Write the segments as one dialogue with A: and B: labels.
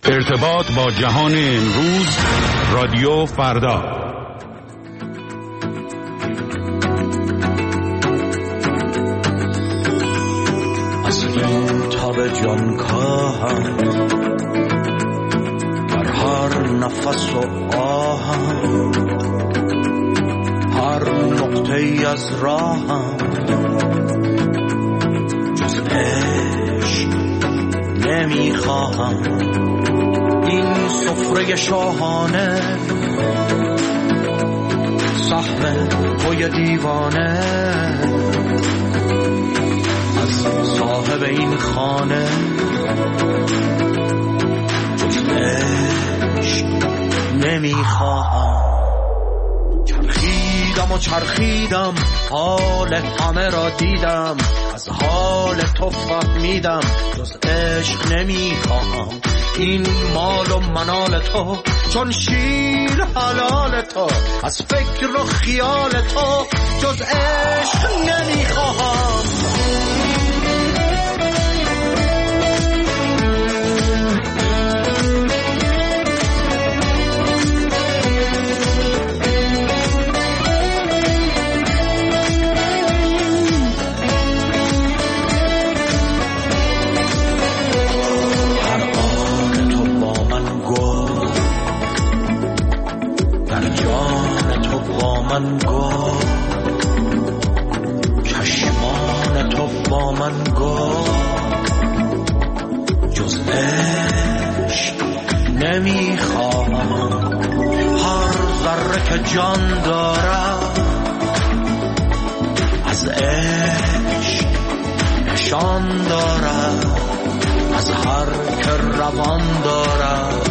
A: ارتباط با جهان امروز، رادیو فردا.
B: از این تاب جانکاهم در هر نفس و آهم، هر نقطه از راهم جز عشق نمیخواهم. این سفره شاهانه سهم توی دیوانه، از صاحب این خانه جز عشق نمیخواهم. چرخیدم و چرخیدم، حال همه را دیدم، از حال تو فهمیدم جز عشق نمیخواهم. این مال و منال تو چون شیر حلال تو، از فکر و خیال تو جز عشق نمیخواهم. من گو چشمان تو با من گو، جز عشق نمیخواهم. هر ذره که جان دارد از عشق نشان دارد، از هر که روان دارد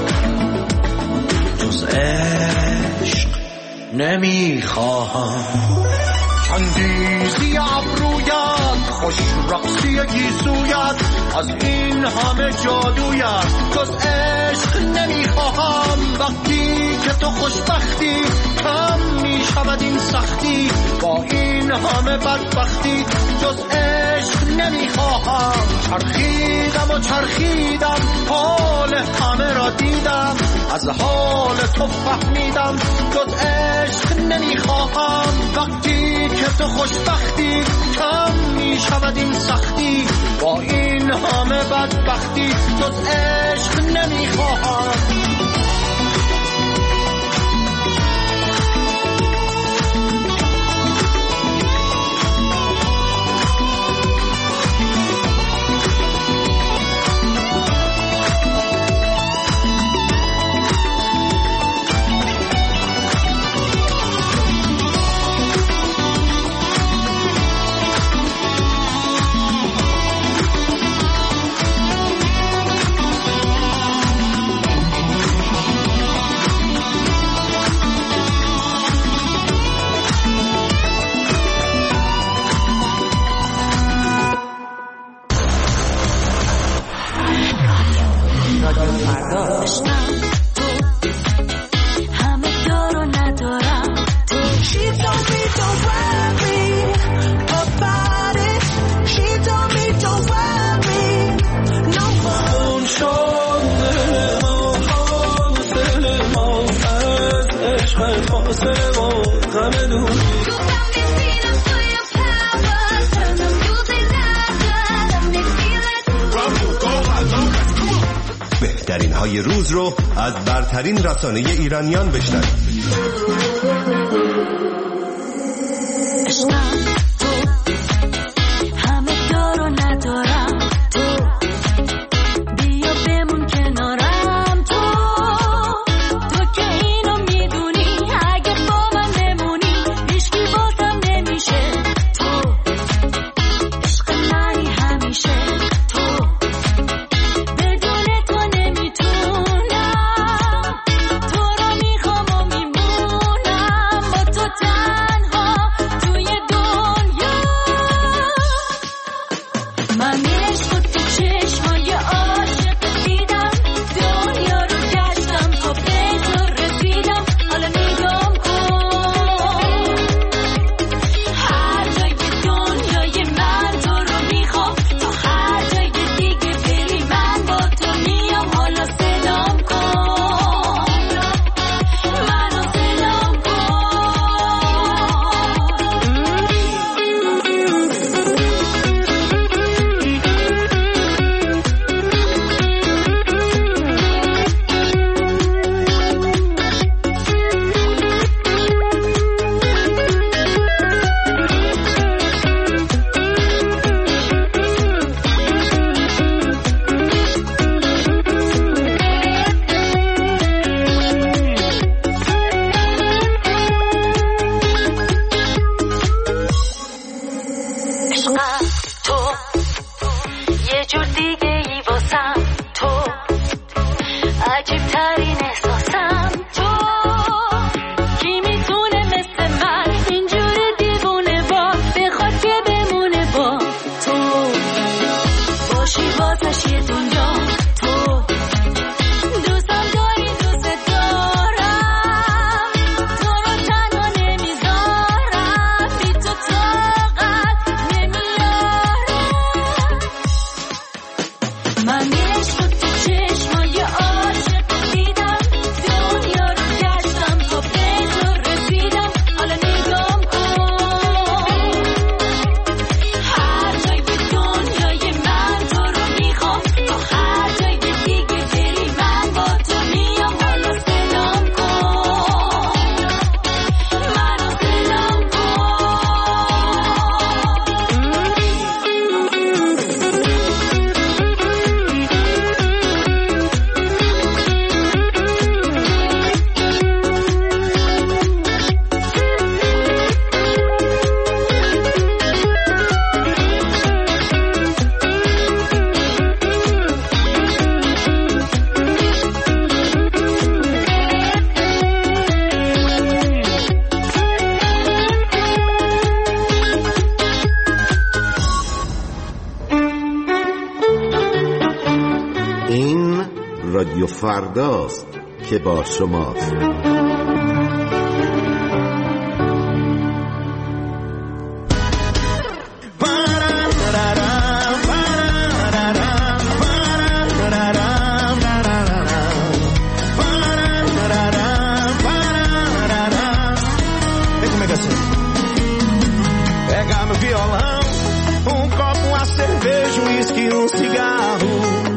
B: جز عشق نمیخواهم. چندیزی ابرویت، خوش رقصی گیسویت، از این همه جادویت جز عشق نمیخواهم. وقتی که تو خوشبختی کم میشود این سختی، با این همه بدبختی جز عشق نمیخواهم. چرخیدم و چرخیدم، حال همه را دیدم، از حال تو فهمیدم جز عشق نمیخواهم. وقتی که تو خوشبختی کم میشود این سختی، با این همه بدبختی جز عشق نمیخواهم.
C: بهترین های روز رو از برترین رسانه ایرانیان بشنوید.
D: تنها توی این رادیو فرداست که با شماست.
B: Pega meu violão, copo, uma cerveja, uísque, cigarro.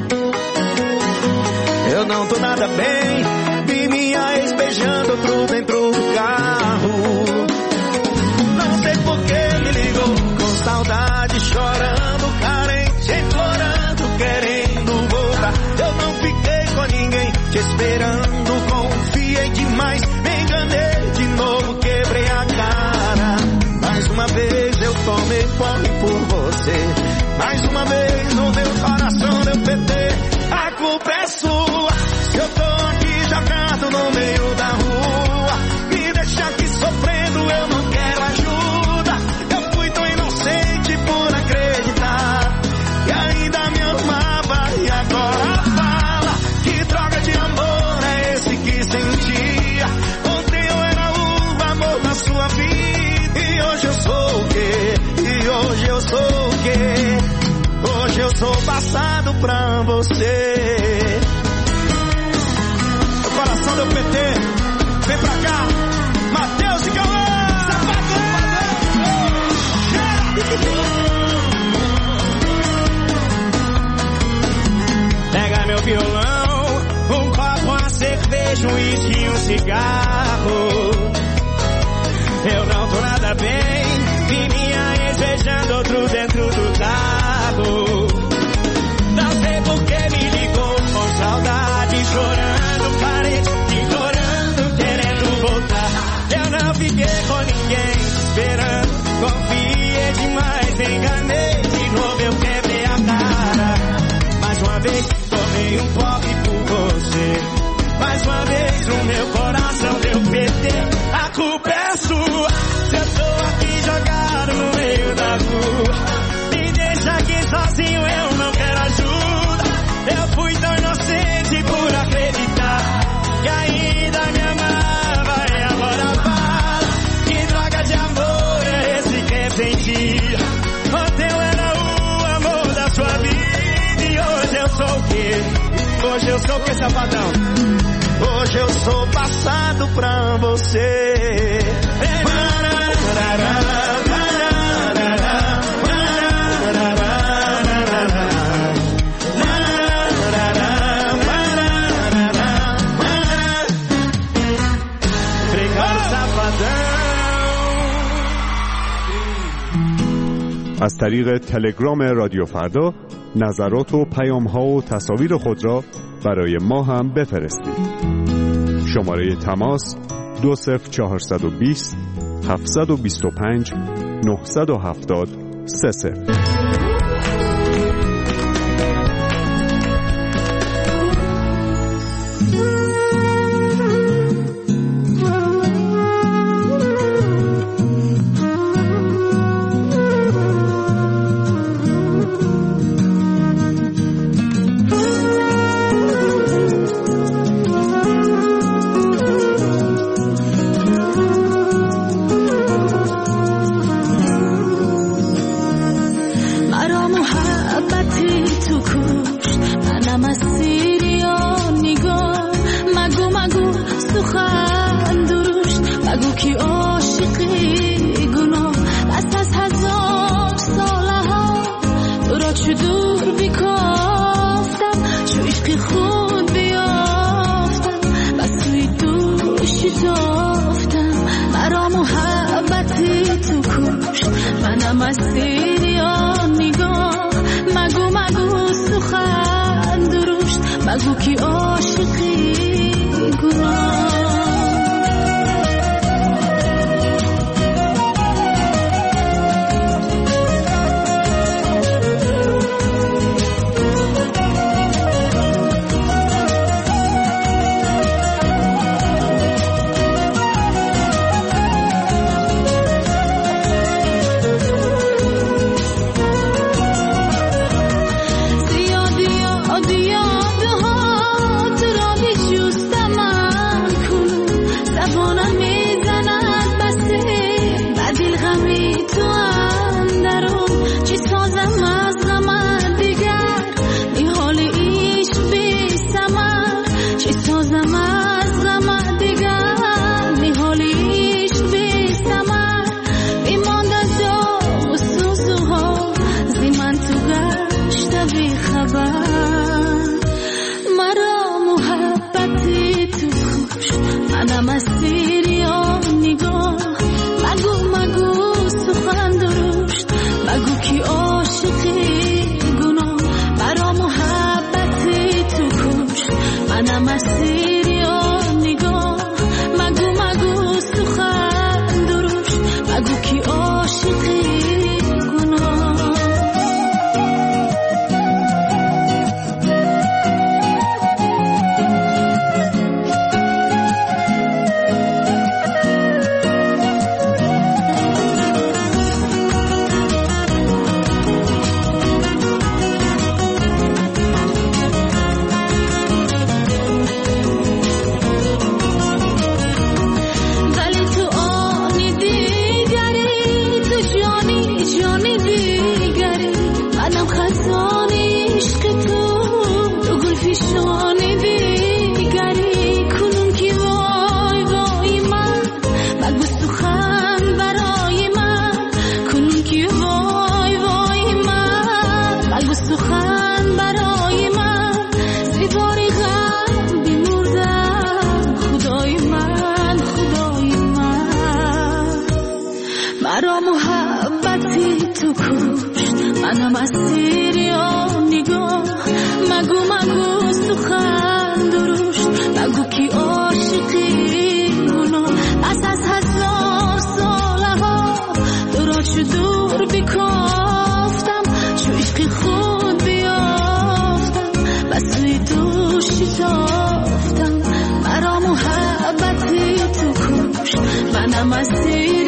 B: Eu não tô nada bem, vi minha ex beijando outro dentro do carro. Não sei por que me ligou, com saudade, chorando, carente, implorando, querendo voltar. Eu não fiquei com ninguém, te esperando, confiei demais, me enganei de novo, quebrei a cara. Mais uma vez eu tomei fome por você, mais uma vez no meu coração deu PT. A culpa é sua, se eu tô aqui jogado no meio da rua, me deixa aqui sofrendo, eu não quero ajuda. Eu fui tão inocente por acreditar que ainda me amava e agora fala que droga de amor é esse que sentia. Ontem eu era o amor da sua vida e hoje eu sou o quê? E hoje eu sou o quê? Hoje eu sou passado pra você. O coração deu PT, vem pra cá, Matheus e Cauã. Pega meu violão, copo, uma cerveja, uísque e cigarro. Eu não tô nada bem, vi minha ex beijando outro dentro do carro. Não sei por que me ligou, com saudade, chorando, carente, implorando, querendo voltar. Eu não fiquei com ninguém, esperando, confiei demais, enganei, de novo eu quebrei a cara. Mais uma vez, tomei pobre por você, mais uma vez o meu coração deu PT. A culpa é sua, se eu tô aqui jogado no meio da rua, me deixa aqui sozinho, eu não quero ajuda. Eu fui tão inocente por acreditar que ainda me amava e agora fala que droga de amor é esse que sentia. Ontem eu era o amor da sua vida e hoje eu sou o quê? Hoje eu sou o quê, safadão? Hoje eu sou passado pra você.
A: از طریق تلگرام رادیو فردا نظرات و پیام‌ها و تصاویر خود را برای ما هم بفرستید. شماره تماس 20420 725 970 30.
E: بگو کی عاشقی گناه زیادی یاد شتافتم مرا محبتی تو کشت منم از